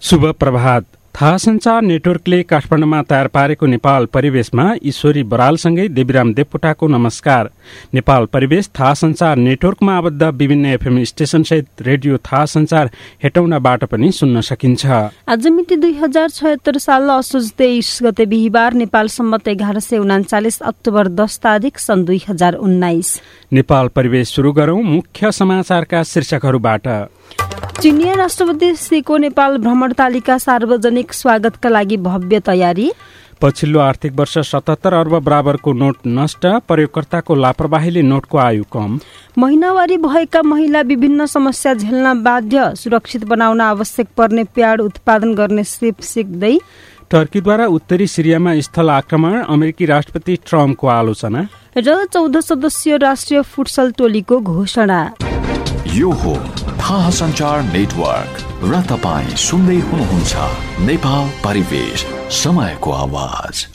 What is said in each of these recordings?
शुभ प्रभात। थाहा सञ्चार नेटवर्कले काठमाडौँमा तयार पारेको नेपाल परिवेशमा ईश्वरी बरालसँगै देवीराम देवकोटाको नमस्कार। नेपाल परिवेश थाहा सञ्चार नेटवर्कमा आबद्ध विभिन्न एफएम स्टेशनसहित रेडियो थाहा सञ्चार हेटौँडाबाट पनि सुन्न सकिन्छ। आज मिति 2076 साल असोज 23 गते बिहिबार, नेपाल सम्मत 1139, अक्टोबर 10 तारिक सन् 2019। नेपाल परिवेश सुरु गरौं मुख्य समाचारका शीर्षकहरूबाट। चिनिया राष्ट्रपति सीको नेपाल भ्रमण तालिका सार्वजनिक स्वागतका लागि भव्य तयारी। पछिल्लो आर्थिक वर्ष 77 अर्ब बराबरको नोट नष्ट, प्रयोगकर्ताको लापरवाहीले नोटको आयु कम। महिनावारी भएका महिला विभिन्न समस्या झेल्न बाध्य, सुरक्षित बनाउन आवश्यक पर्ने प्याड उत्पादन गर्ने सिप सिक्दै। टर्कीद्वारा उत्तरी सिरियामा स्थल आक्रमण, अमेरिकी राष्ट्रपति ट्रम्पको आलोचना र 14 सदस्यीय राष्ट्रिय फुटसल टोलीको घोषणा। यो हो थाहा सञ्चार नेटवर्क र तपाईं सुन्दै हुनुहुन्छ नेपाल परिवेश, समयको आवाज।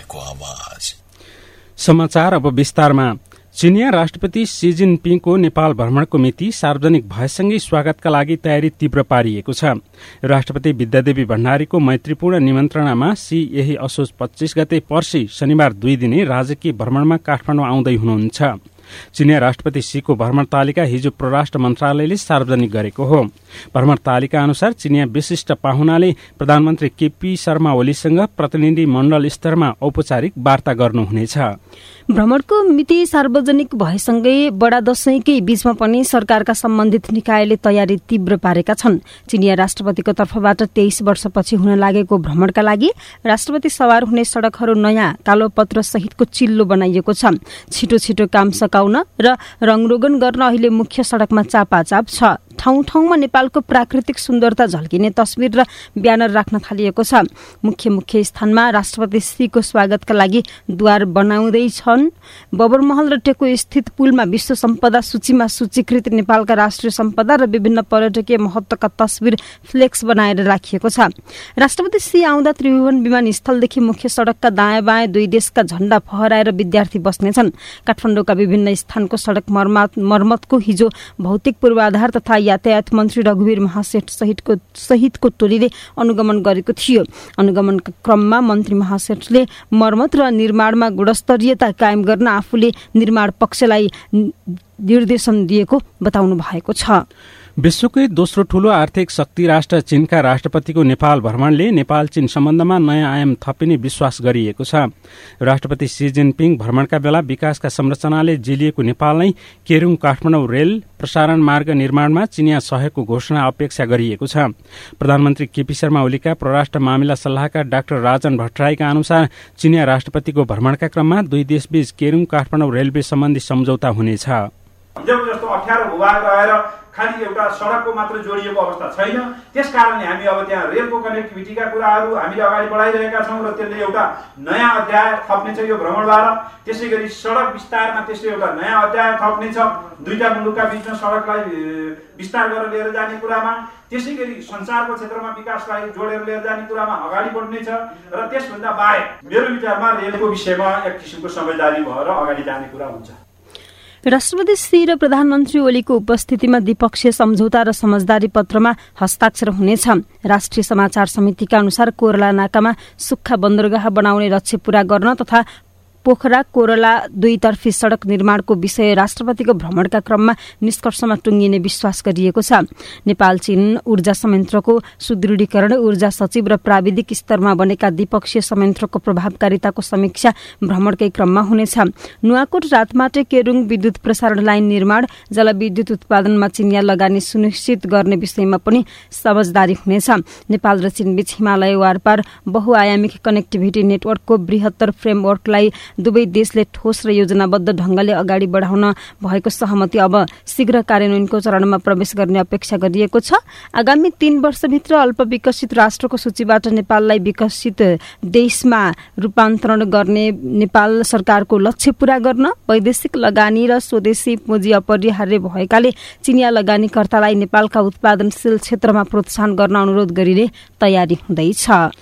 समाचार अब विस्तारमा। चिनिया राष्ट्रपति सी जिनपिङको नेपाल भ्रमणको मिति सार्वजनिक भएसँगै स्वागतका लागि तयारी तीव्र पारिएको छ। राष्ट्रपति विद्यादेवी भण्डारीको मैत्रीपूर्ण निमन्त्रणामा सी यही असोज 25 गते पर्सि शनिबार 2 दिने राजकीय भ्रमणमा काठमाडौँ आउँदै हुनुहुन्छ। चिनिया राष्ट्रपति सीको भ्रमण तालिका हिजो परराष्ट्र मन्त्रालयले सार्वजनिक गरेको हो। भ्रमण तालिका अनुसार चिनिया विशिष्ट पाहुनाले प्रधानमन्त्री केपी शर्मा ओलीसँग प्रतिनिधि मण्डल स्तरमा औपचारिक वार्ता गर्नुहुनेछ। भ्रमणको मिति सार्वजनिक भएसँगै बडा दशैंकै बीचमा पनि सरकारका सम्बन्धित निकायले तयारी तीव्र पारेका छन्। चिनिया राष्ट्रपतिको तर्फबाट 23 वर्षपछि हुन लागेको भ्रमणका लागि राष्ट्रपति सवार हुने सड़कहरू नयाँ कालो पत्र सहितको चिल्लो बनाइएको छ। छिटो छिटो काम सकाउन र रङरोगन गर्न अहिले मुख्य सड़कमा चापाचाप छ। ठाउँ ठाउँमा नेपालको प्राकृतिक सुन्दरता झल्किने तस्बिर र ब्यानर राख्न थालिएको छ। मुख्य स्थानमा राष्ट्रपति सीको स्वागतका लागि द्वार बनाउँदैछन्। बबरमहल र टेको स्थित पुलमा विश्व सम्पदा सूचीमा सूचीकृत नेपालका राष्ट्रिय सम्पदा र विभिन्न पर्यटकीय महत्वका तस्बिर फ्लेक्स बनाएर राखिएको छ। राष्ट्रपति सी आउँदा त्रिभुवन विमानस्थलदेखि मुख्य सड़कका दायाँ बायाँ 2 देशका झण्डा फहराएर विद्यार्थी बस्नेछन्। काठमाडौँका विभिन्न स्थानको सड़क मर्मतको हिजो भौतिक पूर्वाधार तथा यातायात मन्त्री रघुवीर महासेठ सहितको टोलीले अनुगमन गरेको थियो। अनुगमनका क्रममा मन्त्री महासेठले मर्मत र निर्माणमा गुणस्तरीयता कायम गर्न आफूले निर्माण पक्षलाई निर्देशन दिएको बताउनु भएको छ। विश्वकै दोस्रो ठूलो आर्थिक शक्ति राष्ट्र चीनका राष्ट्रपतिको नेपाल भ्रमणले नेपाल चीन सम्बन्धमा नयाँ आयाम थपिने विश्वास गरिएको छ। राष्ट्रपति सी जिनपिङ भ्रमणका बेला विकासका संरचनाले जेलिएको नेपाललाई केरुङ काठमाडौँ रेल प्रसारण मार्ग निर्माणमा चिनिया सहयोगको घोषणा अपेक्षा गरिएको छ। प्रधानमन्त्री केपी शर्मा ओलीका परराष्ट्र मामिला सल्लाहकार डाक्टर राजन भट्टराईका अनुसार चिनिया राष्ट्रपतिको भ्रमणका क्रममा 2 देशबीच केरुङ काठमाडौँ रेलवे सम्बन्धी सम्झौता हुनेछ। जस्तो 18 भूभाग रहेर खाली एउटा सडकको मात्र जोडिएको अवस्था छैन। त्यसकारणले हामी अब त्यहाँ रेलको कनेक्टिभिटीका कुराहरू हामीले अगाडि बढाइरहेका छौँ र त्यसले एउटा नयाँ अध्याय थप्नेछ यो भ्रमणबाट। त्यसै गरी सडक विस्तारमा त्यसले एउटा नयाँ अध्याय थप्नेछ। दुईटा मुलुकका बीचमा सडकलाई विस्तार गरेर लिएर जाने कुरामा, त्यसै गरी संचारको क्षेत्रमा विकासलाई जोडेर लिएर जाने कुरामा अगाडि बढ्नेछ। र त्यसभन्दा बाहेक मेरो विचारमा रेलको विषयमा एक किसिमको समझदारी भएर अगाडि जाने कुरा हुन्छ। राष्ट्रपति सी र प्रधानमन्त्री ओलीको उपस्थितिमा द्विपक्षीय सम्झौता र समझदारी पत्रमा हस्ताक्षर हुनेछ। राष्ट्रिय समाचार समितिका अनुसार कोरला नाकामा सुक्खा बन्दरगाह बनाउने लक्ष्य पूरा गर्न तथा पोखरा कोरला 2 सड़क निर्माणको विषय राष्ट्रपतिको भ्रमणका क्रममा निष्कर्षमा टुंगिने विश्वास गरिएको छ। नेपाल चीन ऊर्जा संयन्त्रको सुदृढीकरण, ऊर्जा सचिव र प्राविधिक स्तरमा बनेका द्विपक्षीय संयन्त्रको प्रभावकारिताको समीक्षा भ्रमणकै क्रममा हुनेछ। नुवाकोट रातमाटे केरुङ विद्युत प्रसारण लाइन निर्माण, जलविद्युत उत्पादनमा चिनिया लगानी सुनिश्चित गर्ने विषयमा पनि समझदारी हुनेछ। नेपाल र चीनबीच हिमालय वारपार बहुआयामिक कनेक्टिभिटी नेटवर्कको बृहत्तर फ्रेमवर्कलाई दुवै देशले ठोस र योजनाबद्ध ढंगले अगाडि बढाउन भएको सहमति अब शीघ्र कार्यान्वयनको चरणमा प्रवेश गर्ने अपेक्षा गरिएको छ। आगामी 3 वर्षभित्र अल्प विकसित राष्ट्रको सूचीबाट नेपाललाई विकसित देशमा रूपान्तरण गर्ने नेपाल सरकारको लक्ष्य पूरा गर्न वैदेशिक लगानी र स्वदेशी पुँजी अपरिहार्य भएकाले चिनिया लगानीकर्तालाई नेपालका उत्पादनशील क्षेत्रमा प्रोत्साहन गर्न अनुरोध गरिने तयारी हुँदैछ।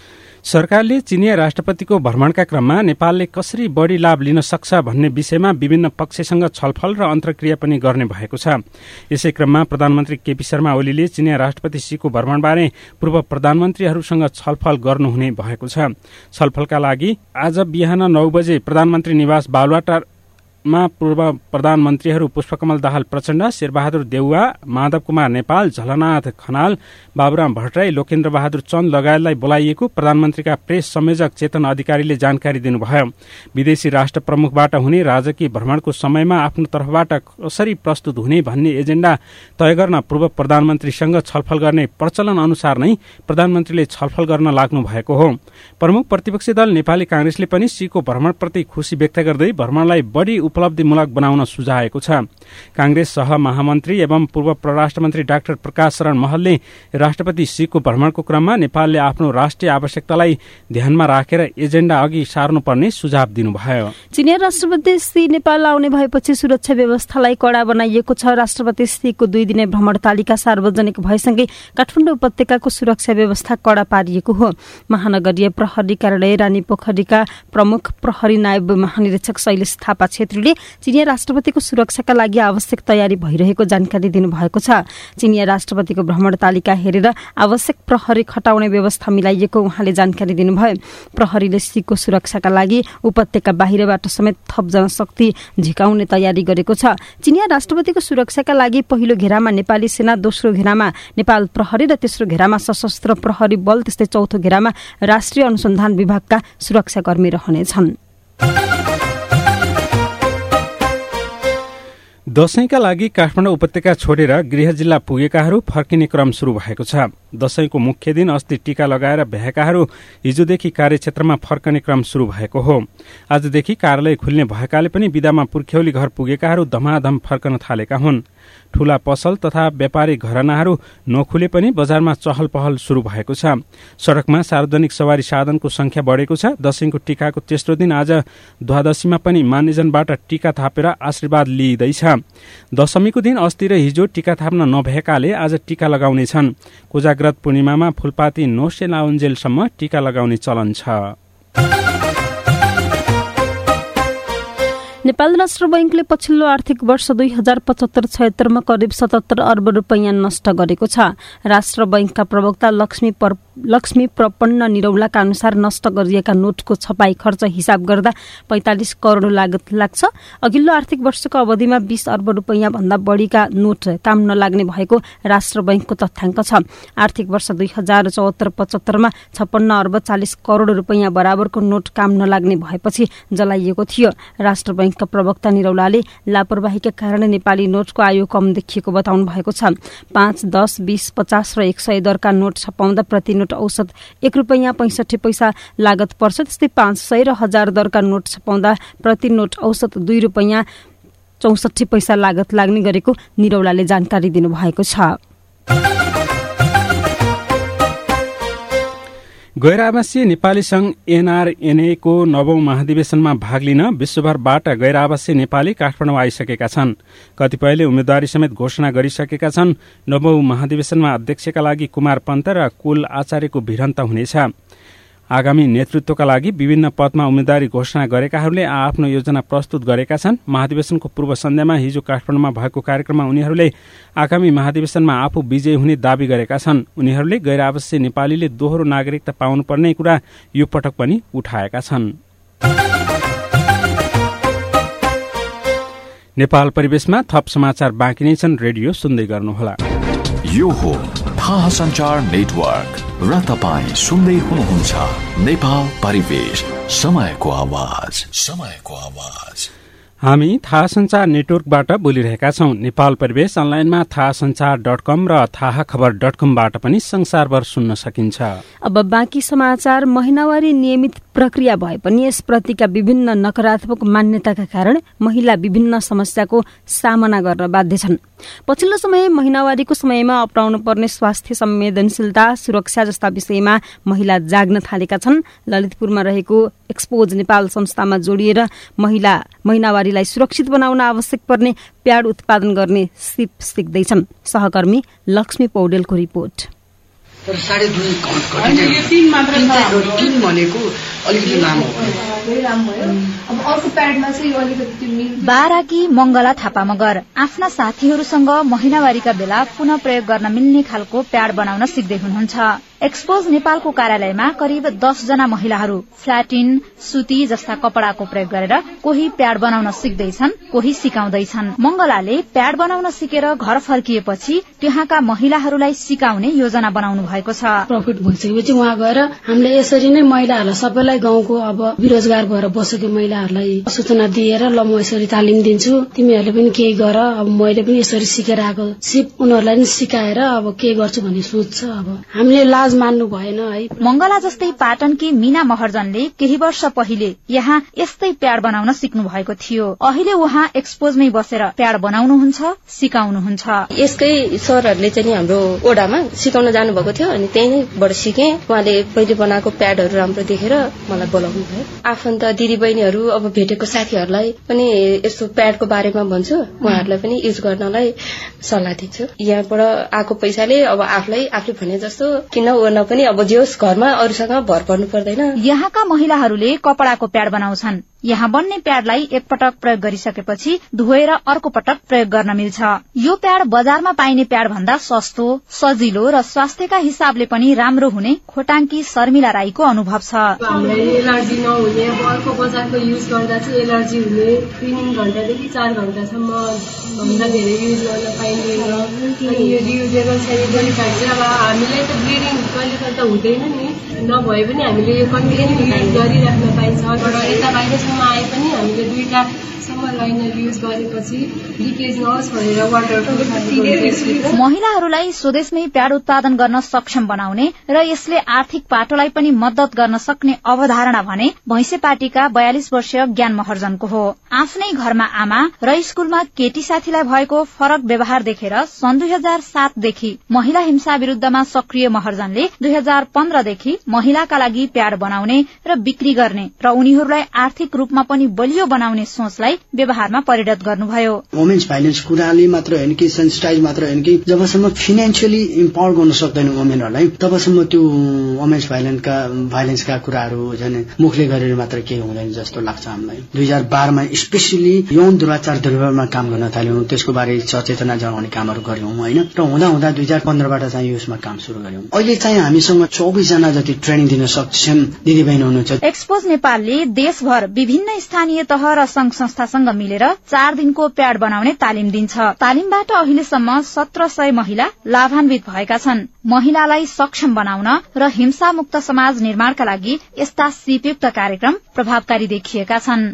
सरकारले चिनिया राष्ट्रपतिको भ्रमणका क्रममा नेपालले कसरी बढ़ी लाभ लिन सक्छ भन्ने विषयमा विभिन्न पक्षसँग छलफल र अन्तर्क्रिया पनि गर्ने भएको छ। यसै क्रममा प्रधानमन्त्री केपी शर्मा ओलीले चिनिया राष्ट्रपति शीको भ्रमणबारे पूर्व प्रधानमन्त्रीहरूसँग छलफल गर्नुहुने भएको छ। छलफलका लागि आज बिहान 9 बजे प्रधानमन्त्री निवास बालुवाटारमा पूर्व प्रधानमन्त्रीहरू पुष्पकमल दाहाल प्रचण्ड, शेरबहादुर देउवा, माधव कुमार नेपाल, झलनाथ खनाल, बाबुराम भट्टराई, लोकेन्द्र बहादुर चन्द लगायतलाई बोलाइएको प्रधानमन्त्रीका प्रेस संयोजक चेतन अधिकारीले जानकारी दिनुभयो। विदेशी राष्ट्र प्रमुखबाट हुने राजकीय भ्रमणको समयमा आफ्नो तर्फबाट कसरी प्रस्तुत हुने भन्ने एजेण्डा तय गर्न पूर्व प्रधानमन्त्रीसँग छलफल गर्ने प्रचलन अनुसार नै प्रधानमन्त्रीले छलफल गर्न लाग्नु भएको हो। प्रमुख प्रतिपक्षी दल नेपाली कांग्रेसले पनि शीको भ्रमणप्रति खुशी व्यक्त गर्दै भ्रमणलाई बढ़ी उपलब्धिमूलक बनाउन सुझाएको छ। कांग्रेस सह महामन्त्री एवं पूर्व परराष्ट्र मन्त्री डाक्टर प्रकाश शरण महलले राष्ट्रपति शीको भ्रमणको क्रममा नेपालले आफ्नो राष्ट्रिय आवश्यकतालाई ध्यानमा राखेर एजेण्डा अघि सार्नुपर्ने सुझाव दिनुभयो। चिनिया राष्ट्रपति शी नेपाल आउने भएपछि सुरक्षा व्यवस्थालाई कड़ा बनाइएको छ। राष्ट्रपति शीको 2 दिने भ्रमण तालिका सार्वजनिक भएसँगै काठमाडौँ उपत्यकाको सुरक्षा व्यवस्था कड़ा पारिएको हो। महानगरीय प्रहरी कार्यालय रानीपोखरीका प्रमुख प्रहरी नायब महानिरीक्षक शैलेश थापा छेत्रीले चिनिया राष्ट्रपतिको सुरक्षाका लागि आवश्यक तयारी भइरहेको जानकारी दिनुभएको छ। चिनिया राष्ट्रपतिको भ्रमण तालिका हेरेर आवश्यक प्रहरी खटाउने व्यवस्था मिलाइएको उहाँले जानकारी दिनुभयो। प्रहरीले शीको सुरक्षाका लागि उपत्यका बाहिरबाट समेत थप जनशक्ति झिकाउने तयारी गरेको छ। चिनिया राष्ट्रपतिको सुरक्षाका लागि पहिलो घेरामा नेपाली सेना, दोस्रो घेरामा नेपाल प्रहरी र तेस्रो घेरामा सशस्त्र प्रहरी बल, त्यस्तै चौथो घेरामा राष्ट्रिय अनुसन्धान विभागका सुरक्षाकर्मी रहनेछन्। दशैंका लागि काठमाडौँ उपत्यका छोडेर गृह जिल्ला पुगेकाहरू फर्किने क्रम शुरू भएको छ। दशैंको मुख्य दिन अस्ति टीका लगाएर भएकाहरू हिजोदेखि कार्यक्षेत्रमा फर्कने क्रम शुरू भएको हो। आजदेखि कार्यालय खुल्ने भएकाले पनि विदामा पुर्ख्यौली घर पुगेकाहरू धमाधम फर्कन थालेका हुन्। ठूला पसल तथा व्यापारी घरानाहरू नखुले पनि बजारमा चहल पहल शुरू भएको छ। सड़कमा सार्वजनिक सवारी साधनको संख्या बढ़ेको छ। दशैंको टीकाको तेस्रो दिन आज द्वादशीमा पनि मानिसजनबाट टीका थापेर आशीर्वाद लिइदैछ। दशमीको दिन अस्ति र हिजो टीका थाप्न नभएकाले आज टीका लगाउनेछन्। कोजाग्रत पूर्णिमामा फुलपाती नोसे लाउन्जेलसम्म टीका लगाउने चलन छ। नेपाल राष्ट्र बैंकले पछिल्लो आर्थिक वर्ष 2075-76 मा करिब 77 अर्ब रुपैयाँ नष्ट गरेको छ। राष्ट्र बैंकका प्रवक्ता लक्ष्मी प्रपन्न निरौलाका अनुसार नष्ट गरिएका नोटको छपाई खर्च हिसाब गर्दा 45 करोड़ लागत लाग्छ। अघिल्लो आर्थिक वर्षको अवधिमा 20 अर्ब रुपैयाँ भन्दा बढ़ीका नोट काम नलाग्ने भएको राष्ट्र बैंकको तथ्याङ्क छ। आर्थिक वर्ष 2074-75 मा 56 अर्ब 40 करोड़ रुपैयाँ बराबरको नोट काम नलाग्ने भएपछि जलाइएको थियो। राष्ट्र बैंकका प्रवक्ता निरौलाले लापरवाहीका कारण नेपाली नोटको आयु कम देखिएको बताउनु भएको छ। 5, 10, 20, 50 र 100 दरका नोट छपाउँदा प्रति नोट औसत 1 रुपैयाँ 65 पैसा लागत पर्छ। त्यस्तै 500 र 1000 दरका नोट छपाउँदा प्रति नोट औसत 2 रुपैयाँ 64 पैसा लागत लाग्ने गरेको निरौलाले जानकारी दिनुभएको छ। गैर आवासीय नेपाली संघ एनआरएनए को 9औं महाधिवेशनमा भाग लिन विश्वभरबाट गैर आवासीय नेपाली काठमाडौँ आइसकेका छन्। कतिपयले उम्मेद्वारी समेत घोषणा गरिसकेका छन्। 9औं महाधिवेशनमा अध्यक्षका लागि कुमार पन्त र कुल आचार्यको भिडन्त हुनेछ। आगामी नेतृत्वका लागि विभिन्न पदमा उम्मेद्वारी घोषणा गरेकाहरूले आफ्नो योजना प्रस्तुत गरेका छन्। महाधिवेशनको पूर्व सन्ध्यामा हिजो काठमाडौँमा भएको कार्यक्रममा उनीहरूले आगामी महाधिवेशनमा आफू विजयी हुने दावी गरेका छन्। उनीहरूले गैर आवासीय नेपालीले दोहोरो नागरिकता पाउनुपर्ने कुरा यो पटक पनि उठाएका छन्। नेपाल परिवेशमा थप समाचार बाँकी नै छन्। रेडियो सुन्दै गर्नुहोला। यो हो थाहा सञ्चार नेटवर्क र तपाईं सुन्दै हुनुहुन्छ नेपाल परिवेश, समयको आवाज। हामी थाहा सञ्चार नेटवर्कबाट बोलिरहेका छौं। नेपाल परिवेश अनलाइनमा थाहा संचार.com र थाहा खबर.com-बाट पनि संसारभर सुन्न सकिन्छ। अब बाँकी समाचार। महिनावारी नियमित प्रक्रिया भए पनि यसप्रतिका विभिन्न नकारात्मक मान्यताका कारण महिला विभिन्न समस्याको सामना गर्न बाध्य छन्। पछिल्लो समय महिनावारीको समयमा अपनाउनु पर्ने स्वास्थ्य संवेदनशीलता, सुरक्षा जस्ता विषयमा महिला जाग्न थालेका छन्। ललितपुरमा रहेको एक्सपोज नेपाल संस्थामा जोडिएर महिनावारीलाई सुरक्षित बनाउन आवश्यक पर्ने प्याड उत्पादन गर्ने सिप सिक्दैछन्। सहकर्मी लक्ष्मी पौडेलको रिपोर्ट। तर 2.5 3 मात्र छ। 3 भनेको अलिकति लामो अब अर्को प्याडमा चाहिँ यो अलिकति बाराकी मंगला थापा मगर आफ्ना साथीहरूसँग महिनावारीका बेला पुनः प्रयोग गर्न मिल्ने खालको प्याड बनाउन सिक्दै हुनुहुन्छ। एक्सपोज नेपालको कार्यालयमा करिब 10 जना महिलाहरू फ्ल्याटिन, सुती जस्ता कपडाको प्रयोग गरेर कोही प्याड बनाउन सिक्दैछन्, कोही सिकाउँदैछन्। मंगलाले प्याड बनाउन सिकेर घर फर्किएपछि त्यहाँका महिलाहरूलाई सिकाउने योजना बनाउनु भएको छ। प्रफिट भइसकेपछि उहाँ गएर हामीले यसरी नै महिलाहरूलाई सबैलाई गाउँको अब बेरोजगार भएर बसेको महिलाहरूलाई सूचना दिएर ल म यसरी तालिम दिन्छु, तिमीहरूले पनि केही गर, अब मैले पनि यसरी सिकेर आएको सिप उनीहरूलाई पनि सिकाएर अब के गर्छु भन्ने सोच छ। अब हामीले लाज मान्नु भएन है। मंगला जस्तै पाटनकी मीना महर्जनले केही वर्ष पहिले यहाँ यस्तै प्याड बनाउन सिक्नु भएको थियो। अहिले उहाँ एक्सपोजमै बसेर प्याड बनाउनुहुन्छ, सिकाउनुहुन्छ। यसकै सरहरूले चाहिँ हाम्रो ओडामा सिकाउन जानु भएको थियो अनि त्यही नैबाट सिके। उहाँले पहिले बनाएको प्याडहरू राम्रो देखेर मलाई बोलाउनु भयो। आफन्त दिदी बहिनीहरू अब भेटेको साथीहरूलाई पनि यस्तो प्याडको बारेमा भन्छु, उहाँहरूलाई पनि युज गर्नलाई सल्लाह दिन्छु। यहाँबाट आएको पैसाले अब आफूले भने जस्तो किन ओर्न पनि अब जोस् घरमा अरूसँग भर पर्नु पर्दैन। यहाँका महिलाहरूले कपडाको प्याड बनाउँछन्। यहाँ बन्ने प्याडलाई एकपटक प्रयोग गरिसकेपछि धोएर अर्को पटक प्रयोग गर्न मिल्छ। यो प्याड बजारमा पाइने प्याड भन्दा सस्तो, सजिलो र स्वास्थ्यका हिसाबले पनि राम्रो हुने खोटाङकी शर्मिला राईको अनुभव छ। हामीलाई एलर्जी नहुने, अब अर्को बजारको युज गर्दा चाहिँ एलर्जी हुने 3 घण्टादेखि 4 घण्टासम्म भन्दा धेरै युज गर्न पाइँदैन। अनि यो रियुजेबल सेनिटरी प्याड चाहिँ अब हामीलाई त ब्लिडिङ कहिले कहिले त हुँदैन नि, नभए पनि हामीले यो कन्टिन्यू युज गरिराख्न पाइन्छ। यता बाहिरसम्म आए पनि हामीले 2टासम्म लाइनर युज गरेपछि लिकेज नहोस् भनेर वाटर। महिलाहरूलाई स्वदेशमै प्याड उत्पादन गर्न सक्षम बनाउने र यसले आर्थिक पाटोलाई पनि मद्दत गर्न सक्ने अवधारणा भने भैंसेपाटीका 42 वर्षीय ज्ञान महर्जनको हो। आफ्नै घरमा आमा र स्कूलमा केटी साथीलाई भएको फरक व्यवहार देखेर सन् 2007 देखि महिला हिंसा विरूद्धमा सक्रिय महर्जनले 2015 देखि महिलाका लागि प्याड बनाउने र बिक्री गर्ने र उनीहरूलाई आर्थिक रूपमा पनि बलियो बनाउने सोचलाई व्यवहारमा परिणत गर्नुभयो। वुमेन्स भाइलेन्स कुराले मात्र होइन कि सेन्सिटाइज मात्र होइन कि जबसम्म फाइनेन्शियली इम्पावर गर्न सक्दैन वुमेनहरूलाई तबसम्म त्यो वुमेन्स भाइलेन्सका कुराहरू झन् मुखले गरेर मात्र केही हुँदैन जस्तो लाग्छ हामीलाई। 2012 मा स्पेशली यौन दुराचार दुर्व्यवहारमा काम गर्न थाल्यौं, त्यसको बारे सचेतना जनाउने कामहरू गर्यौं हैन। र हुँदा 2015 बाट चाहिँ यसमा काम सुरु गर्यौं। अहिले चाहिँ हामीसँग 24 जना जति ट्रेनिङ दिन सक्षम दिदीबहिनी हुनुहुन्छ। एक्सपोज नेपालले देशभर विभिन्न स्थानीय तह र संघ संस्थासँग मिलेर 4 दिनको प्याड बनाउने तालिम दिन्छ। तालिमबाट अहिलेसम्म 1700 महिला लाभान्वित भएका छन्। महिलालाई सक्षम बनाउन र हिंसा मुक्त समाज निर्माणका लागि यस्ता सिपयुक्त कार्यक्रम प्रभावकारी देखिएका छन्।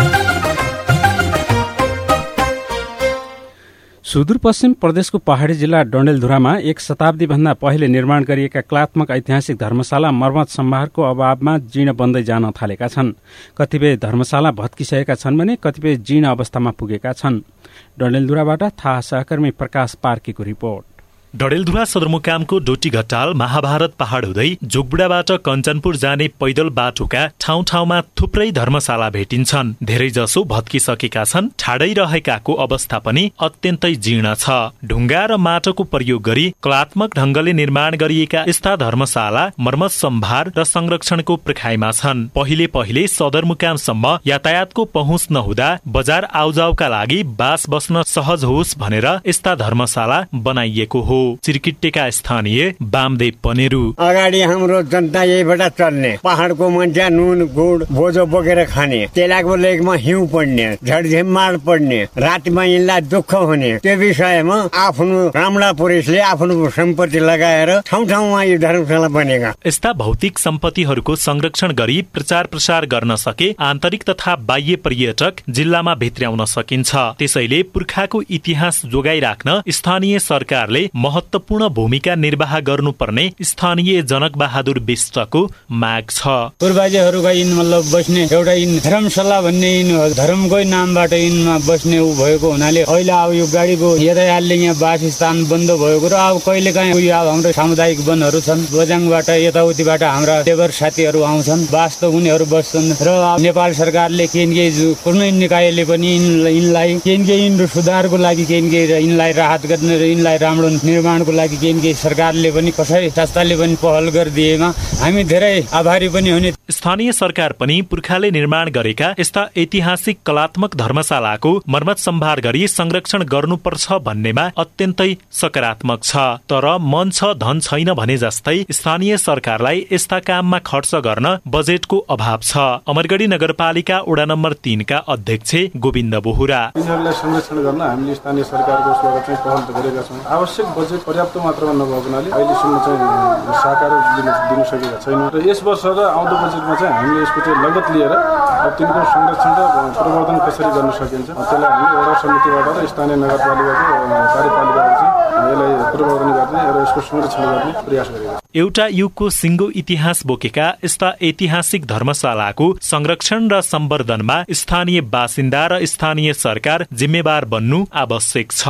सुदूरपश्चिम प्रदेशको पहाड़ी जिल्ला डण्डेलधुरामा 1 शताब्दी भन्दा पहिले निर्माण गरिएका कलात्मक ऐतिहासिक धर्मशाला मर्मत सम्भारको अभावमा जीर्ण बन्दै जान थालेका छन्। कतिपय धर्मशाला भत्किसकेका छन् भने कतिपय जीर्ण अवस्थामा पुगेका छन्। डण्डेलधुराबाट थाहा सहकर्मी प्रकाश पार्कीको रिपोर्ट। डडेलधुरा सदरमुकामको डोटी घट्टाल महाभारत पहाड़ हुँदै जोगबुढाबाट कञ्चनपुर जाने पैदल बाटोका ठाउँ ठाउँमा थुप्रै धर्मशाला भेटिन्छन्। धेरै जसो भत्किसकेका छन्। ठाडै रहेकाको अवस्था पनि अत्यन्तै जीर्ण छ। ढुङ्गा र माटोको प्रयोग गरी कलात्मक ढंगले निर्माण गरिएका यस्ता धर्मशाला मर्मत सम्भार र संरक्षणको प्रखाइमा छन्। पहिले सदरमुकामसम्म यातायातको पहुँच नहुँदा बजार आउजाउका लागि बास बस्न सहज होस् भनेर यस्ता धर्मशाला बनाइएको हो। चिरकिट्टेका स्थानीय वामदेव पनेरू अगाडि हाम्रो जनता यहीबाट चल्ने, पहाड़को मान्छे नुन गुड बोझो बोकेर खाने, तेलाको लेकमा हिउँ पड्ने, झडझिम्माड पड्ने, रातिमा यिनलाई दुःख हुने, त्यो विषयमा आफ्नो रामला पुलिसले आफ्नो सम्पत्ति लगाएर ठाउँ ठाउँमा यो धर्मशाला बनेका। यस्ता भौतिक सम्पत्तिहरूको संरक्षण गरी प्रचार प्रसार गर्न सके आन्तरिक तथा बाह्य पर्यटक जिल्लामा भित्र्याउन सकिन्छ। त्यसैले पुर्खाको इतिहास जोगाइराख्न स्थानीय सरकारले महत्वपूर्ण भूमिका निर्वाह गर्नुपर्ने स्थानीय जनक बहादुर विष्टको माग छ। पूर्वजहरूका यिन मतलब बस्ने एउटा यिन धर्मशाला भन्ने यिन धर्मकै नामबाट यिनमा बस्ने भएको हुनाले अहिले अब यो गाडीको यातायातले यहाँ वासस्थान बन्द भएको र अब कहिले काहीँ अब हाम्रो सामुदायिक वनहरू छन्, बजाङबाट यताउतिबाट हाम्रा लेबर साथीहरू आउँछन्, वास त उनीहरू बस्छन् र नेपाल सरकारले कुनै निकायले पनि यिनलाई केही सुधारको लागि यिनलाई राहत गर्ने र यिनलाई राम्रो निर्माणको लागि केही सरकारले पनि कसै संस्थाले पनि पहल गरिदिएमा हामी धेरै आभारी पनि हुने। स्थानीय सरकार पनि पुर्खाले निर्माण गरेका यस्ता ऐतिहासिक कलात्मक धर्मशालाको मर्मत सम्भार गरी संरक्षण गर्नुपर्छ भन्नेमा अत्यन्तै सकारात्मक छ। तर मन छ धन छैन भने जस्तै स्थानीय सरकारलाई यस्ता काममा खर्च गर्न बजेटको अभाव छ। अमरगढी नगरपालिका वडा नम्बर 3 का अध्यक्ष गोविन्द बोहरा, यिनीहरूलाई संरक्षण गर्न हामीले स्थानीय सरकारको स्वरूप चाहिँ पहल गरेका छौँ। आवश्यक बजेट पर्याप्त मात्रामा नभएको हुनाले अहिलेसम्म चाहिँ साकार दिन सकेका छैनौँ र यस वर्ष र आउँदो बजेटमा चाहिँ हामीले यसको चाहिँ लगत लिएर तिनको संरक्षण र प्रवर्धन कसरी गर्न सकिन्छ त्यसलाई हामीले वडा समितिबाट र स्थानीय नगरपालिकाको कार्यपालिकाबाट चाहिँ यसलाई प्रवर्धन गर्ने र यसको संरक्षण गर्ने प्रयास गरेका छौँ। एउटा युगको सिङ्गो इतिहास बोकेका यस्ता ऐतिहासिक धर्मशालाको संरक्षण र सम्वर्धनमा स्थानीय बासिन्दा र स्थानीय सरकार जिम्मेवार बन्नु आवश्यक छ।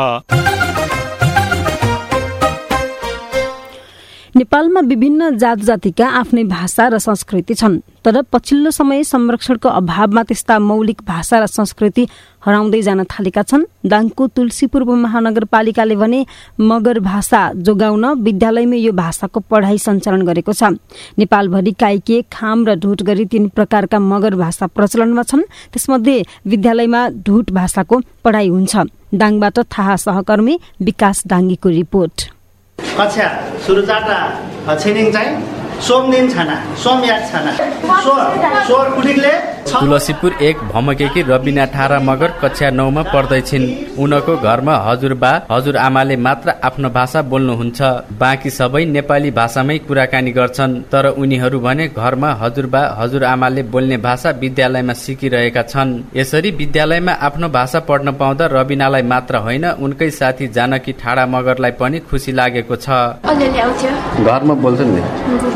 नेपालमा विभिन्न जात जातिका आफ्नै भाषा र संस्कृति छन्, तर पछिल्लो समय संरक्षणको अभावमा त्यस्ता मौलिक भाषा र संस्कृति हराउँदै जान थालेका छन्। दाङको तुलसीपुर महानगरपालिकाले भने मगर भाषा जोगाउन विद्यालयमा यो भाषाको पढाइ सञ्चालन गरेको छ। नेपालभरि काइके, खाम र ढुट गरी 3 प्रकारका मगर भाषा प्रचलनमा छन्। त्यसमध्ये विद्यालयमा ढुट भाषाको पढाइ हुन्छ। दाङबाट थाहा सहकर्मी विकास डाङ्गीको रिपोर्ट। कक्षा सुरुचाटा छिनिङ चाहिँ सोमदिन छाना सोमयाग छाना सोर कुटिकले तुलसीपुर 1 भमकेकी रबिना ठारा मगर कक्षा 9 मा पढ्दैछिन्। उनको घरमा हजुरबा हजुरआमाले मात्र आफ्नो भाषा बोल्नुहुन्छ, बाँकी सबै नेपाली भाषामै कुराकानी गर्छन्। तर उनीहरू भने घरमा हजुरबा हजुरआमाले बोल्ने भाषा विद्यालयमा सिकिरहेका छन्। यसरी विद्यालयमा आफ्नो भाषा पढ्न पाउँदा रबिनालाई मात्र होइन, उनकै साथी जानकी ठाडा मगरलाई पनि खुसी लागेको छ। घरमा बोल्छन् नि।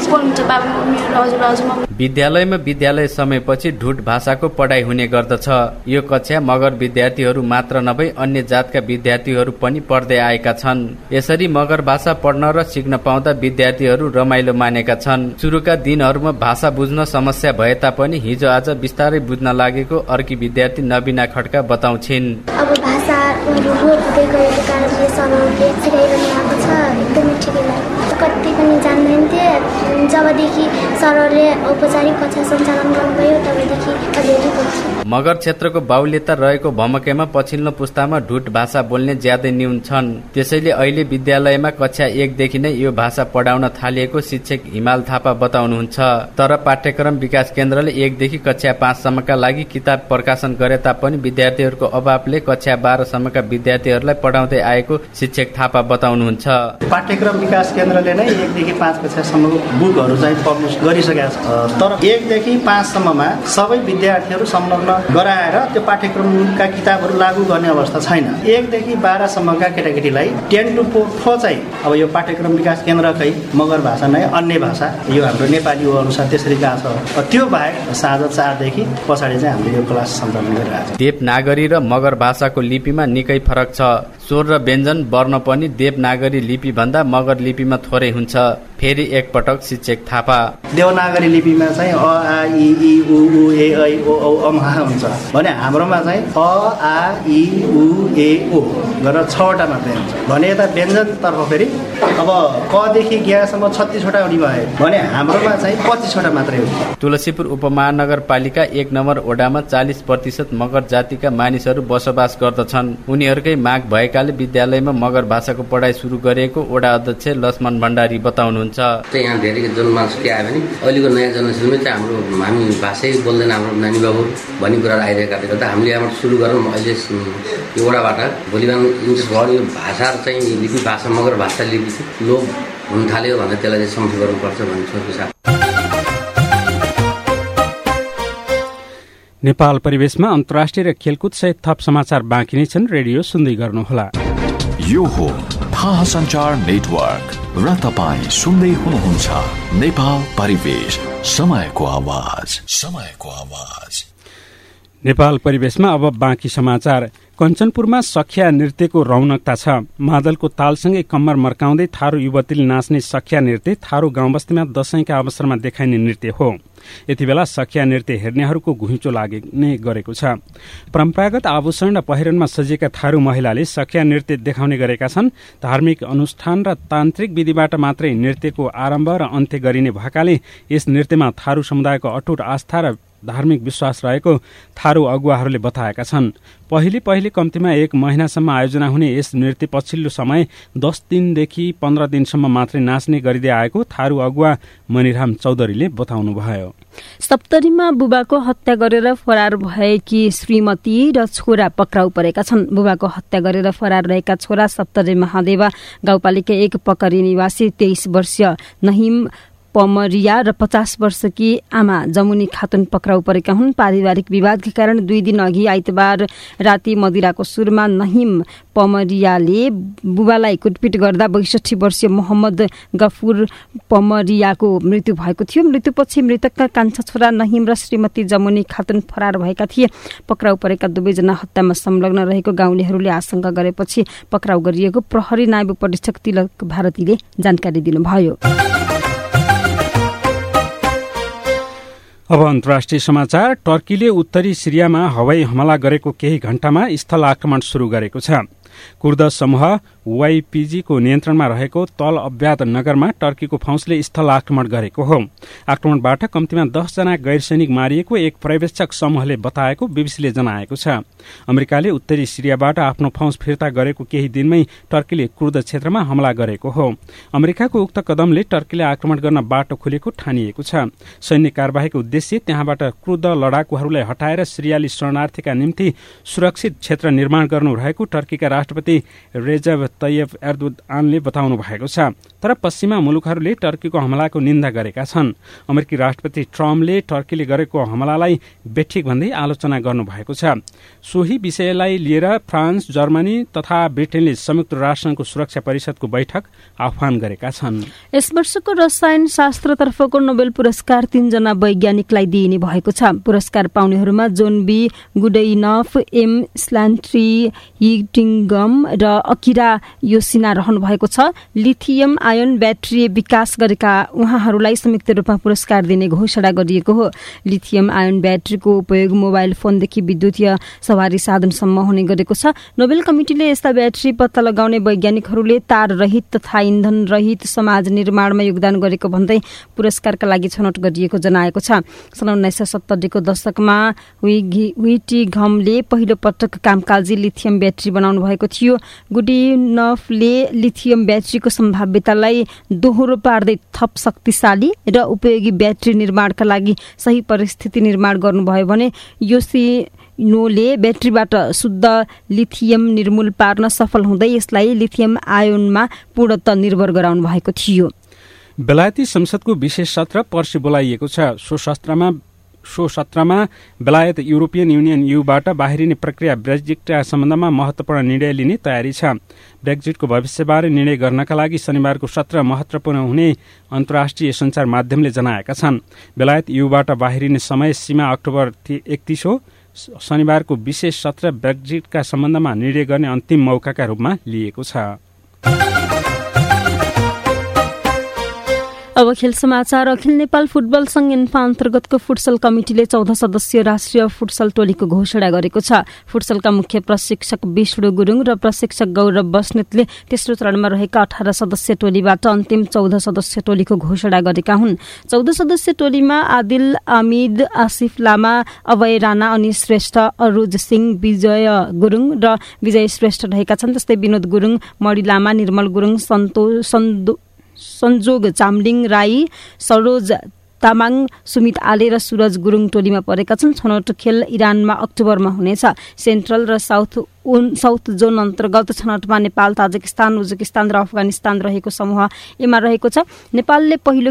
विद्यालयमा विद्यालय समयपछि ढुट भाषाको पढाइ हुने गर्दछ। यो कक्षा मगर विद्यार्थीहरू मात्र नभई अन्य जातका विद्यार्थीहरू पनि पढ्दै आएका छन्। यसरी मगर भाषा पढ्न र सिक्न पाउँदा विद्यार्थीहरू रमाइलो मानेका छन्। सुरुका दिनहरूमा भाषा बुझ्न समस्या भए तापनि हिजो आज बिस्तारै बुझ्न लागेको अर्की विद्यार्थी नबिना खड्का बताउँछिन्। अब भाषाहरू हुँदै गएको कारणले सरहरूले सिकाइरहनु भएको छ, एकदमै ठिकै लाग्यो। कति पनि जान्दैन थिए, जबदेखि सरहरूले औपचारिक कक्षा सञ्चालन गर्नुभयो तबदेखि अलिअलि बुझ्छु। मगर क्षेत्रको बाहुल्यता रहेको भमकेमा पछिल्लो पुस्तामा ढुट भाषा बोल्ने ज्यादै न्यून छन्। त्यसैले अहिले विद्यालयमा कक्षा 1 देखि नै यो भाषा पढाउन थालिएको शिक्षक हिमाल थापा बताउनुहुन्छ। तर पाठ्यक्रम विकास केन्द्रले 1 देखि कक्षा 5 सम्मका लागि किताब प्रकाशन गरे तापनि विद्यार्थीहरूको अभावले कक्षा 12 सम्मका विद्यार्थीहरूलाई पढाउँदै आएको शिक्षक थापा बताउनुहुन्छ। पाठ्यक्रम विकास केन्द्रले नै 1 देखि 5 कक्षासम्मको बुकहरू चाहिँ पब्लिस गरिसकेका छ। तर 1 देखि 5 सम्ममा सबै विद्यार्थीहरू संलग्न गराएर त्यो पाठ्यक्रमका किताबहरू लागू गर्ने अवस्था छैन। 1 देखि 12 सम्मका केटाकेटीलाई 10 to 4 चाहिँ अब यो पाठ्यक्रम विकास केन्द्रकै मगर भाषा नै अन्य भाषा यो हाम्रो नेपाली हो अनुसार त्यसरी गएको छ। त्यो बाहेक साँझ 4 देखि पछाडि चाहिँ हामीले यो क्लास सञ्चालन गरिरहेको छ। देवनागरी र मगर भाषाको लिपिमा निकै फरक छ। स्वर र व्यञ्जन वर्ण पनि देवनागरी लिपि भन्दा मगर लिपिमा थोरै हुन्छ। फेरि एकपटक शिक्षक थापा, देवनागरी लिपिमा चाहिँ अ आ इ ई उ ऊ ए ऐ ओ औ अम हा हुन्छ भने हाम्रोमा चाहिँ अ आ इ उ ए ओ गरेर 6वटा मात्रै हुन्छ। भने यता व्यञ्जनतर्फ फेरि अब क देखि ज्ञसम्म 36वटा हुने भयो भने हाम्रोमा चाहिँ 25वटा मात्रै हुन्छ। तुलसीपुर उपमहानगरपालिका 1 नम्बर वडामा 40% मगर जातिका मानिसहरू बसोबास गर्दछन्। उनीहरूकै माग भएकाले विद्यालयमा मगर भाषाको पढाइ सुरु गरेको वडा अध्यक्ष लक्ष्मण भण्डारी बताउनुहुन्छ। यहाँ धेरै जनमानस के आयो भने अहिलेको नयाँ जेनेरेसनमै चाहिँ हामी भाषै बोल्दैन हाम्रो नानी बाबु भन्ने कुराहरू आइरहेकाले गर्दा हामीले यहाँबाट सुरु गरौँ। अहिले यो वडाबाट भोलि बिहान इन्ट्रेस्ट भयो यो भाषा चाहिँ लिपि भाषा मगर भाषा लिपि लोप हुन थाल्यो भने त्यसलाई चाहिँ सम्झ गर्नुपर्छ भन्ने सोचेको छ। नेपाल परिवेशमा अन्तर्राष्ट्रिय र खेलकुद सहित थप समाचार बाँकी नै छन्। रेडियो सुन्दै गर्नुहोला। यो हो थाहा सञ्चार नेटवर्क र तपाईँ सुन्दै हुनुहुन्छ नेपाल परिवेश, समयको आवाज। नेपाल परिवेशमा अब बाँकी समाचार। कञ्चनपुरमा सख्या नृत्यको रौनकता छ। मादलको तालसँगै कम्मर मर्काउँदै थारू युवतीले नाच्ने सख्या नृत्य थारू गाउँबस्तीमा दशैंका अवसरमा देखाइने नृत्य हो। यति बेला सख्या नृत्य हेर्नेहरूको घुइँचो लाग्ने गरेको छ। परम्परागत आभूषण र पहिरनमा सजिएका थारू महिलाले सख्या नृत्य देखाउने गरेका छन्। धार्मिक अनुष्ठान र तान्त्रिक विधिबाट मात्रै नृत्यको आरम्भ र अन्त्य गरिने भएकाले यस नृत्यमा थारू समुदायको अटुट आस्था र धार्मिक विश्वास रहेको थारू अगुवाहरूले बताएका छन्। पहिले कम्तीमा 1 महिनासम्म आयोजना हुने यस नृत्य पछिल्लो समय 10 दिनदेखि 15 दिनसम्म मात्रै नाच्ने गरिँदै आएको थारू अगुवा मनिराम चौधरीले बताउनुभयो। सप्तरीमा बुबाको हत्या गरेर फरार भएकी श्रीमती र छोरा पक्राउ परेका छन्। बुबाको हत्या गरेर फरार रहेका छोरा सप्तरी महादेवा गाउँपालिका 1 पकरी निवासी 23 वर्षीय नहिम पमरिया र 50 वर्षकी आमा जमुनी खातुन पक्राउ परेका हुन्। पारिवारिक विवादका कारण 2 दिन अघि आइतबार राति मदिराको सुरमा नहिम पमरियाले बुबालाई कुटपिट गर्दा 62 वर्षीय मोहम्मद गफुर पमरियाको मृत्यु भएको थियो। मृत्युपछि मृतकका कान्छा छोरा नहिम र श्रीमती जमुनी खातुन फरार भएका थिए। पक्राउ परेका दुवैजना हत्यामा संलग्न रहेको गाउँलेहरूले आशंका गरेपछि पक्राउ गरिएको प्रहरी नायब परीक्षक तिलक भारतीले जानकारी दिनुभयो। अब अन्तर्राष्ट्रिय समाचार। टर्कीले उत्तरी सिरियामा हवाई हमला गरेको केही घण्टामा स्थल आक्रमण शुरू गरेको छ। कुर्द समूह YPG को नियन्त्रणमा रहेको तल अब्याद नगरमा टर्कीको फौजले स्थल आक्रमण गरेको हो। आक्रमणबाट कम्तीमा 10 जना गैर सैनिक मारिएको एक पर्यवेक्षक समूहले बताएको बीबीसीले जनाएको छ। अमेरिकाले उत्तरी सिरियाबाट आफ्नो फौज फिर्ता गरेको केही दिनमै टर्कीले कुर्द क्षेत्रमा हमला गरेको हो। अमेरिकाको उक्त कदमले टर्कीले आक्रमण गर्न बाटो खुलेको ठानिएको छ। सैन्य कार्यवाहीको उद्देश्य त्यहाँबाट कुर्द लडाकुहरूलाई हटाएर सिरियाली शरणार्थीका निम्ति सुरक्षित क्षेत्र निर्माण गर्नु रहेको टर्कीका राष्ट्रपति रेजब तैयब एर्दोगानले बताउनु भएको छ। तर पश्चिमा मुलुकहरूले टर्कीको हमलाको निन्दा गरेका छन्। अमेरिकी राष्ट्रपति ट्रम्पले टर्कीले गरेको हमलालाई बेठिक भन्दै आलोचना गर्नुभएको छ। सोही विषयलाई लिएर फ्रान्स, जर्मनी तथा ब्रिटेनले संयुक्त राष्ट्रसङ्घको सुरक्षा परिषदको बैठक आह्वान गरेका छन्। यस वर्षको रसायन शास्त्रतर्फको नोबेल पुरस्कार 3 जना वैज्ञानिकलाई दिइने भएको छ। पुरस्कार पाउनेहरूमा John B Goodenough, M Stanley Whittingham र अकिरा योसिना रहनु भएको छ। लिथियम आयन ब्याट्री विकास गरेका उहाँहरूलाई संयुक्त रूपमा पुरस्कार दिने घोषणा गरिएको हो। लिथियम आयन ब्याट्रीको उपयोग मोबाइल फोनदेखि विद्युतीय सवारी साधनसम्म हुने गरेको छ। नोबेल कमिटीले यस्ता ब्याट्री पत्ता लगाउने वैज्ञानिकहरूले तार रहित तथा इन्धन रहित समाज निर्माणमा योगदान गरेको भन्दै पुरस्कारका लागि छनौट गरिएको जनाएको छ। सन् 1970 को दशकमा व्हिटिङगमले पहिलो पटक कामकाजी लिथियम ब्याट्री बनाउनु भएको थियो। गुडिनफले लिथियम ब्याट्रीको सम्भाव्यतालाई दोहोरो पार्दै थप शक्तिशाली र उपयोगी ब्याट्री निर्माणका लागि सही परिस्थिति निर्माण गर्नुभयो भने योसिनोले ब्याट्रीबाट शुद्ध लिथियम निर्मूल पार्न सफल हुँदै यसलाई लिथियम आयोनमा पूर्णतः निर्भर गराउनु भएको थियो। बेलायती संसदको विशेष सत्र पर्सि बोलाइएको छ। सो सत्रमा बेलायत युरोपियन युनियन यूबाट बाहिरिने प्रक्रिया ब्रेक्जिटका सम्बन्धमा महत्वपूर्ण निर्णय लिने तयारी छ। ब्रेक्जिटको भविष्यबारे निर्णय गर्नका लागि शनिबारको सत्र महत्वपूर्ण हुने अन्तर्राष्ट्रिय सञ्चार माध्यमले जनाएका छन्। बेलायत यूबाट बाहिरिने समय सीमा अक्टोबर 31 हो। शनिबारको विशेष सत्र ब्रेक्जिटका सम्बन्धमा निर्णय गर्ने अन्तिम मौकाका रूपमा लिएको छ। अब खेल समाचार। अखिल नेपाल फुटबल संघ इन्फा अन्तर्गतको फुटसल कमिटिले 14 सदस्यीय राष्ट्रिय फुटसल टोलीको घोषणा गरेको छ। फुटसलका मुख्य प्रशिक्षक विष्णु गुरुङ र प्रशिक्षक गौरव बस्नेतले तेस्रो चरणमा रहेका 18 सदस्यीय टोलीबाट अन्तिम 14 सदस्यीय टोलीको घोषणा गरेका हुन्। 14 सदस्यीय टोलीमा आदिल अमिद, आसिफ लामा, अभय राणा, अनि श्रेष्ठ, अरुज सिंह, विजय गुरुङ र विजय श्रेष्ठ रहेका छन्। त्यस्तै विनोद गुरुङ, मणि लामा, निर्मल गुरुङ, संजोग चामलिङ राई, सरोज तामाङ, सुमित आले र सूरज गुरुङ टोलीमा परेका छन्। छनौट खेल इरानमा अक्टोबरमा हुनेछ। सेन्ट्रल र साउथ जोन अन्तर्गत छनौटमा नेपाल, ताजिकिस्तान, उज्बेकिस्तान र अफगानिस्तान रहेको समूह एमा रहेको छ। नेपालले पहिलो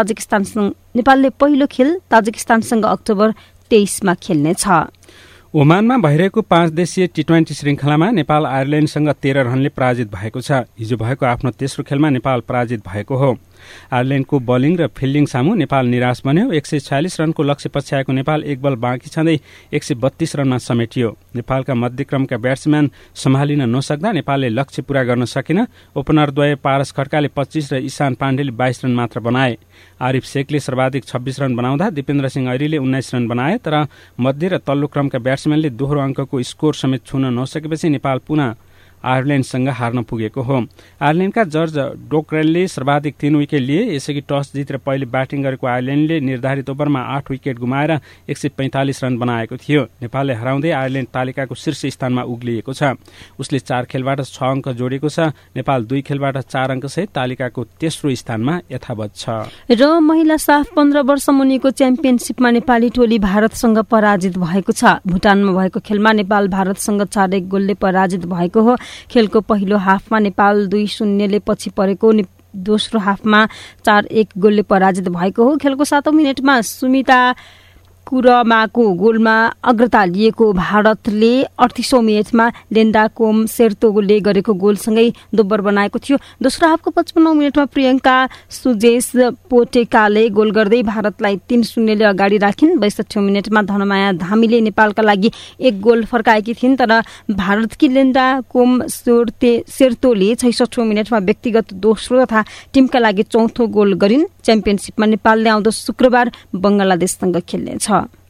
खेल ताजिकिस्तानसँग अक्टोबर 23 मा खेल्नेछ। ओमानमा भइरहेको 5 देशीय टी20 श्रृङ्खलामा नेपाल आयरल्याण्डसँग 13 रनले पराजित भएको छ। हिजो भएको आफ्नो तेस्रो खेलमा नेपाल पराजित भएको हो। आयरल्याण्डको बलिङ र फिल्डिङ सामु नेपाल निराश बन्यो। 146 रनको लक्ष्य पछ्याएको नेपाल एक बल बाँकी छँदै 132 रनमा समेटियो। नेपालका मध्यक्रमका ब्याट्सम्यान सम्हालिन नसक्दा नेपालले लक्ष्य पूरा गर्न सकेन। ओपनरद्वय पारस खड्काले 25 र ईशान पाण्डेले 22 रन मात्र बनाए। आरिफ शेखले सर्वाधिक 26 रन बनाउँदा दिपेन्द्र सिंह ऐरीले 19 रन बनाए। तर मध्य र तल्लो क्रमका ब्याट्सम्यानले दोहोरो अङ्कको स्कोर समेत छुन नसकेपछि नेपाल पुनः आयरल्याण्डसँग हार्न पुगेको हो। आयरल्याण्डका जर्ज डोक्रेलले सर्वाधिक 3 विकेट लिए। यसअघि टस जितेर पहिले ब्याटिङ गरेको आयरल्याण्डले निर्धारित ओभरमा 8 विकेट गुमाएर 145 रन बनाएको थियो। नेपालले हराउँदै आयरल्याण्ड तालिकाको शीर्ष स्थानमा उक्लिएको छ। उसले 4 खेलबाट 6 अङ्क जोडेको छ। नेपाल 2 खेलबाट 4 अङ्कसहित तालिकाको तेस्रो स्थानमा यथावत छ। र महिला साफ 15 वर्ष मुनिको च्याम्पियनसिपमा नेपाली टोली भारतसँग पराजित भएको छ। भुटानमा भएको खेलमा नेपाल भारतसँग 4-1 गोलले पराजित भएको हो। खेलको पहिलो हाफमा नेपाल 2-0 पछि परेको, दोस्रो हाफमा 4-1 गोलले पराजित भएको हो। खेलको 7औं मिनेटमा सुमिता कुरमाको गोलमा अग्रता लिएको भारतले 38औं मिनेटमा लेन्डा कोम सेर्तोले गरेको गोलसँगै दोब्बर बनाएको थियो। दोस्रो हाफको 55औं मिनेटमा प्रियङ्का सुजेश पोटेकाले गोल गर्दै भारतलाई 3-0 अगाडि राखिन्। 62औं मिनेटमा धनमाया धामीले नेपालका लागि 1 गोल फर्काएकी थिइन्। तर भारतकी लेन्डा कोम सेर्तोले 66औं मिनेटमा व्यक्तिगत दोस्रो तथा टिमका लागि चौथो गोल गरिन्। च्याम्पियनसिपमा नेपालले आउँदो शुक्रबार बंगलादेशसँग खेल्नेछ।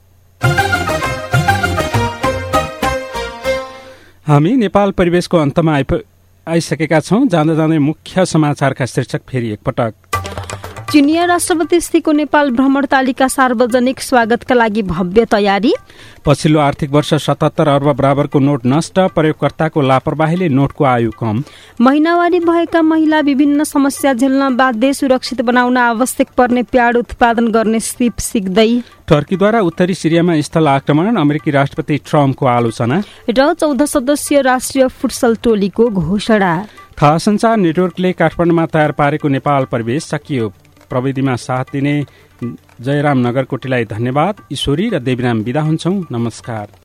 हामी नेपाल परिवेशको अन्तमा आइसकेका छौं। जाँदा जाँदै मुख्य समाचारका शीर्षक फेरि एकपटक। चिनिया राष्ट्रपति श्रीको नेपाल भ्रमण तालिका सार्वजनिक स्वागतका लागि भव्य तयारी। पछिल्लो आर्थिक वर्ष 77 अर्ब बराबरको नोट नष्ट, प्रयोगकर्ताको लापरवाहीले नोटको आयु कम। महिनावारी भएका महिला विभिन्न समस्या झेल्न बाध्य, सुरक्षित बनाउन आवश्यक पर्ने प्याड उत्पादन गर्ने सिप सिक्दै। टर्कीद्वारा उत्तरी सिरियामा स्थल आक्रमण, अमेरिकी राष्ट्रपति ट्रम्पको आलोचना। र 14 सदस्यीय राष्ट्रिय फुटसल टोलीको घोषणा। थाहा सञ्चार नेटवर्कले काठमाडौँमा तयार पारेको नेपाल परिवेश सकियो। प्रविधिमा साथ दिने जयराम नगरकोटीलाई धन्यवाद। ईश्वरी र देवीराम बिदा हुन्छौं। नमस्कार।